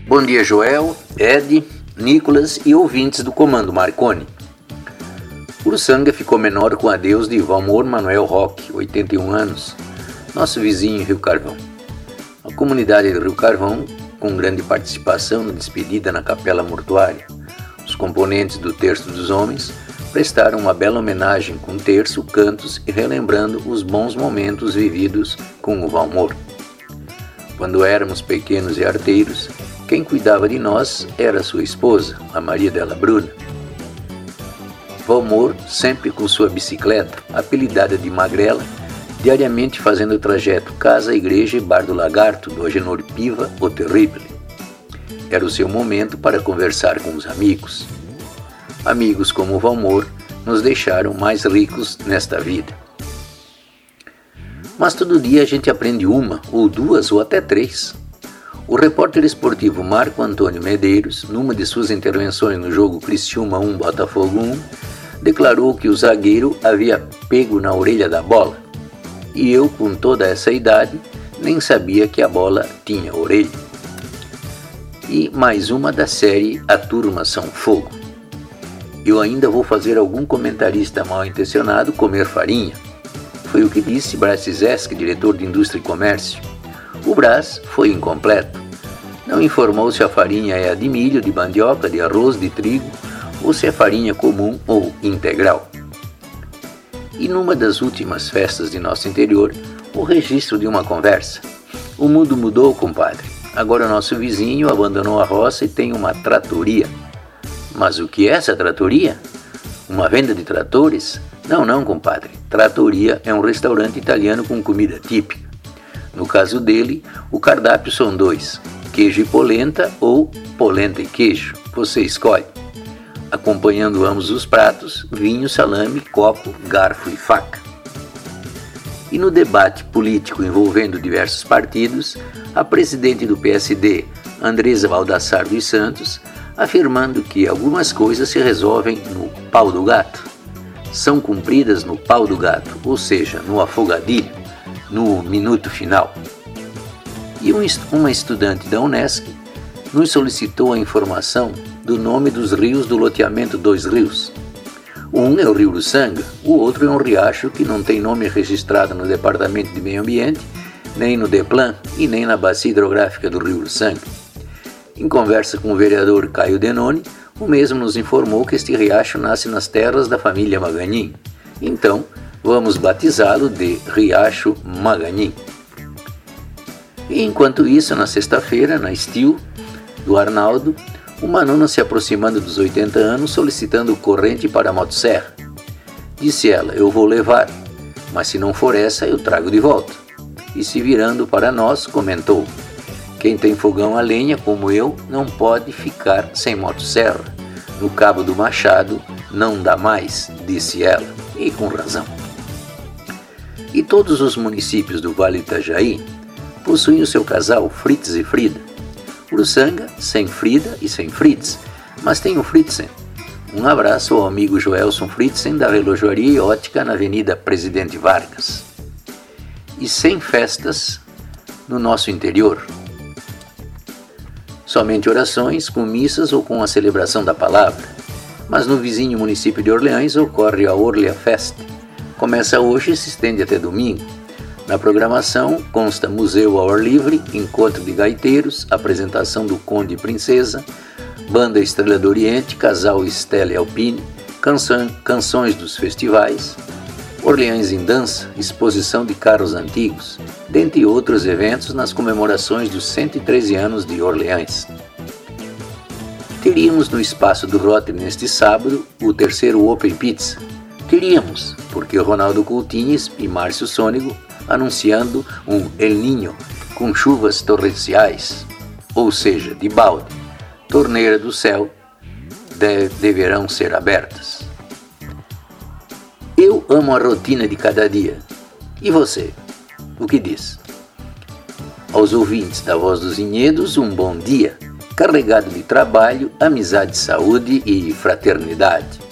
Bom dia, Joel, Ed, Nicolas e ouvintes do Comando Marconi. Uruçanga ficou menor com o adeus de Valmor Manuel Roque, 81 anos, nosso vizinho em Rio Carvão. A comunidade de Rio Carvão, com grande participação na despedida na capela mortuária, os componentes do Terço dos Homens prestaram uma bela homenagem com terço, cantos e relembrando os bons momentos vividos com o Valmor. Quando éramos pequenos e arteiros, quem cuidava de nós era sua esposa, a Maria della Bruna. Valmor, sempre com sua bicicleta, apelidada de Magrela, diariamente fazendo o trajeto casa-igreja e bar do Lagarto, do Agenor Piva, o Terrible. Era o seu momento para conversar com os amigos. Amigos como o Valmor nos deixaram mais ricos nesta vida. Mas todo dia a gente aprende uma, ou duas, ou até três. O repórter esportivo Marco Antônio Medeiros, numa de suas intervenções no jogo Criciúma 1, Botafogo 1, declarou que o zagueiro havia pego na orelha da bola. E eu, com toda essa idade, nem sabia que a bola tinha orelha. E mais uma da série A Turma São Fogo. Eu ainda vou fazer algum comentarista mal intencionado comer farinha. Foi o que disse Brás Cizeschi, diretor de Indústria e Comércio. O Brás foi incompleto. Não informou se a farinha é a de milho, de mandioca, de arroz, de trigo, ou se é farinha comum ou integral. E numa das últimas festas de nosso interior, o registro de uma conversa. O mundo mudou, compadre. Agora nosso vizinho abandonou a roça e tem uma tratoria. Mas o que é essa tratoria? Uma venda de tratores? Não, compadre. Tratoria é um restaurante italiano com comida típica. No caso dele, o cardápio são dois, queijo e polenta ou polenta e queijo, você escolhe. Acompanhando ambos os pratos, vinho, salame, copo, garfo e faca. E no debate político envolvendo diversos partidos, a presidente do PSD, Andresa Baldassar dos Santos, afirmando que algumas coisas se resolvem no pau do gato. São cumpridas no pau do gato, ou seja, no afogadilho, no minuto final. E uma estudante da Unesc nos solicitou a informação do nome dos rios do loteamento Dois Rios. Um é o Rio Uruçanga, o outro é um riacho que não tem nome registrado no Departamento de Meio Ambiente, nem no DEPLAN e nem na Bacia Hidrográfica do Rio Uruçanga. Em conversa com o vereador Caio Denoni, o mesmo nos informou que este riacho nasce nas terras da família Maganin. Então, vamos batizá-lo de Riacho Maganin. E enquanto isso, na sexta-feira, na Steel, do Arnaldo, uma nona se aproximando dos 80 anos solicitando corrente para a motosserra. Disse ela, eu vou levar, mas se não for essa, eu trago de volta. E se virando para nós, comentou, quem tem fogão a lenha, como eu, não pode ficar sem motosserra. No Cabo do Machado, não dá mais, disse ela, e com razão. E todos os municípios do Vale do Itajaí possuem o seu casal Fritz e Frida. Uruçanga, sem Frida e sem Fritz, mas tem o Fritzen. Um abraço ao amigo Joelson Fritzen da Relojoaria e Ótica na Avenida Presidente Vargas. E sem festas no nosso interior. Somente orações, com missas ou com a celebração da palavra. Mas no vizinho município de Orleans ocorre a Orlea Fest. Começa hoje e se estende até domingo. Na programação consta museu ao ar livre, encontro de gaiteiros, apresentação do Conde e Princesa, banda Estrela do Oriente, casal Stella e Alpine, canções dos festivais, Orleans em dança, exposição de carros antigos, dentre outros eventos nas comemorações dos 113 anos de Orleans. Teríamos no espaço do Rotary neste sábado o terceiro Open Pizza. Teríamos, porque o Ronaldo Coutinho e Márcio Sônego anunciando um El Niño com chuvas torrenciais, ou seja, de balde, torneira do céu, deverão ser abertas. Eu amo a rotina de cada dia. E você? O que diz? Aos ouvintes da Voz dos Vinhedos, um bom dia, carregado de trabalho, amizade, saúde e fraternidade.